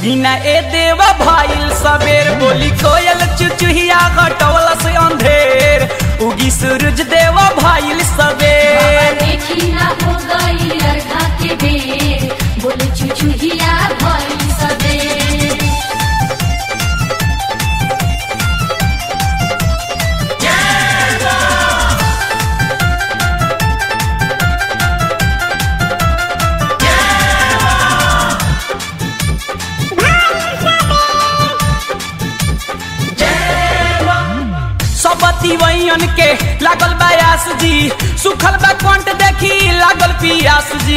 उगिना ए देवा भाईल सबेर बोली कोयल चुचुहिया घटवल से अंधेर उगी सूरज देवा भाईल सबेर देखी ना हो गई अर्घा के बेर बोले चुचुहिया भइल सबेर वैयन के लागल बयास जी सुखल बा कंठ देखी लागल पियास जी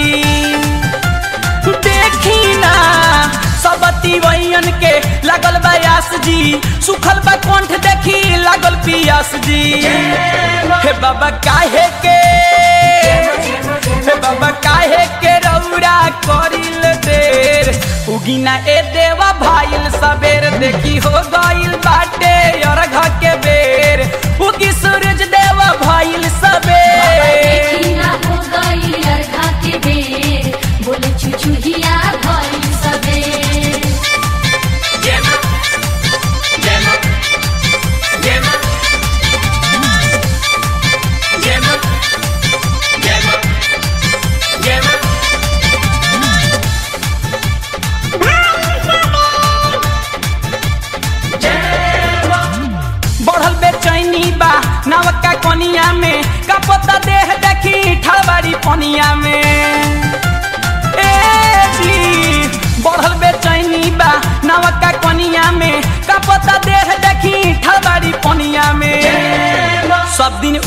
देखी ना सबती वैयन के लागल बयास जी सुखल बा कंठ देखी लागल पियास जी हे बाबा काहे के रौरा करिल देर उगिना ए देवा भाईल सबेर देखी हो गइल बाटे अर्घ के बेर उगी सूरज देवा भाईल सबेर देखी ना हो गई अर्घा के बेर बोले चुचुहिया भइल सबेर बढ़ल बेचैनी बा नवका कोनिया में कपता देह देखी ठलबाड़ी पनिया में ए जी बढ़ल बेचैनी बा नवका कोनिया में कपता देह देखी ठलबाड़ी पनिया में सब दिन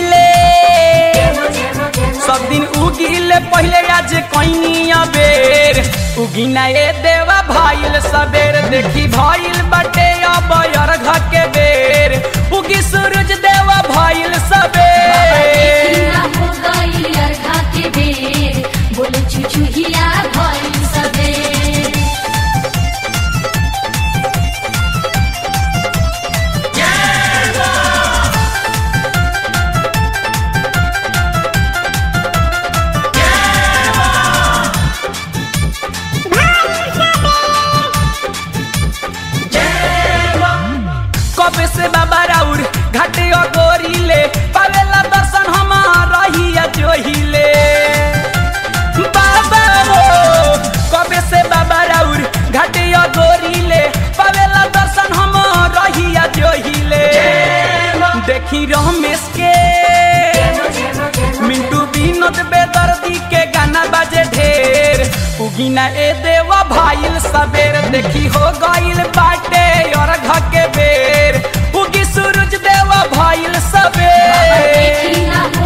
उगिले पहले आज कोइनी अबेर उगिना ए देवा भाईल सबेर देखी भाईल बटे अब अर्घ के बेर उगी सूरज देवा भाईल सबेर देखी ना हो गई अर्घा के बेर बोले चुचुहिया भइल सबेर कबे से बाबा राउर घाटे गोरीले पावेला दर्शन हमार रहिया जोहिले बाबा हो कबे से बाबा राउर घाटे गोरीले पावेला दर्शन हमार रहिया जोहिले देखी रमेश के मिंटू विनोद बेदर्दी के गाना बाजे ढेर उगिना ए देवा भाईल सबेर देखी हो गइल बाटे अर्घ के बेर उगी सूरज देवा भाईल सबेर देखी ना